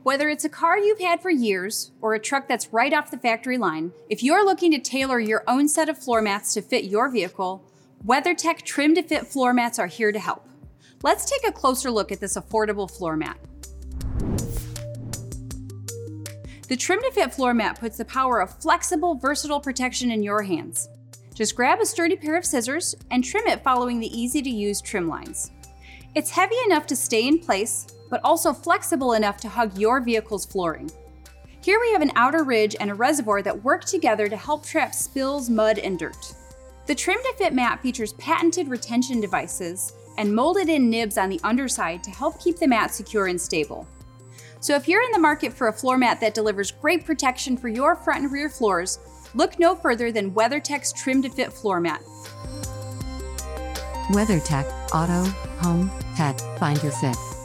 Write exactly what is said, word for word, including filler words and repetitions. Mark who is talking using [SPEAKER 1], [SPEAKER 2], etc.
[SPEAKER 1] Whether it's a car you've had for years or a truck that's right off the factory line, if you're looking to tailor your own set of floor mats to fit your vehicle, WeatherTech Trim to Fit floor mats are here to help. Let's take a closer look at this affordable floor mat. The Trim to Fit floor mat puts the power of flexible, versatile protection in your hands. Just grab a sturdy pair of scissors and trim it following the easy-to-use trim lines. It's heavy enough to stay in place, but also flexible enough to hug your vehicle's flooring. Here we have an outer ridge and a reservoir that work together to help trap spills, mud, and dirt. The Trim to Fit mat features patented retention devices and molded-in nibs on the underside to help keep the mat secure and stable. So if you're in the market for a floor mat that delivers great protection for your front and rear floors, look no further than WeatherTech's Trim to Fit floor mat.
[SPEAKER 2] WeatherTech, auto, home, pet, find your fit.